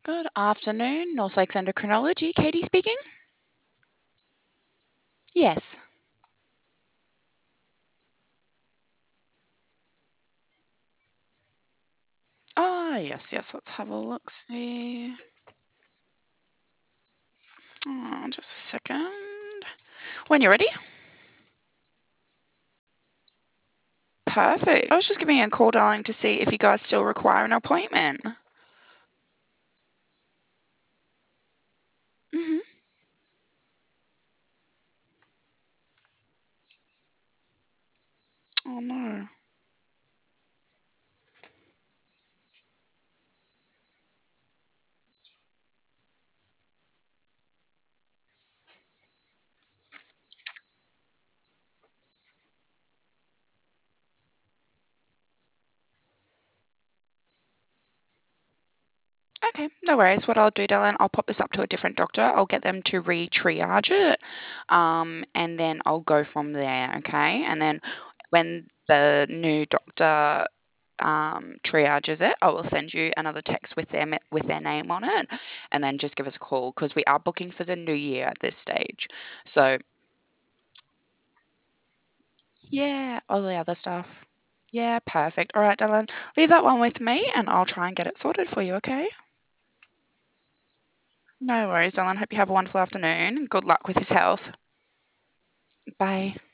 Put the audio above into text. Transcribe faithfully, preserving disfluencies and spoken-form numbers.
Good afternoon, North Lakes Endocrinology. Katie speaking. Yes. Ah, yes, yes. Let's have a look. See. Oh, just a second. When you're ready. Perfect. I was just giving you a call, darling, to see if you guys still require an appointment. Mhm. Oh no. Okay, no worries. What I'll do, Dylan, I'll pop this up to a different doctor. I'll get them to re-triage it, um, and then I'll go from there. Okay, and then when the new doctor um, triages it, I will send you another text with them with their name on it, and then just give us a call because we are booking for the new year at this stage. So yeah, all the other stuff. Yeah, perfect. All right, Dylan, leave that one with me, and I'll try and get it sorted for you. Okay. No worries, Dylan. Hope you have a wonderful afternoon. Good luck with his health. Bye.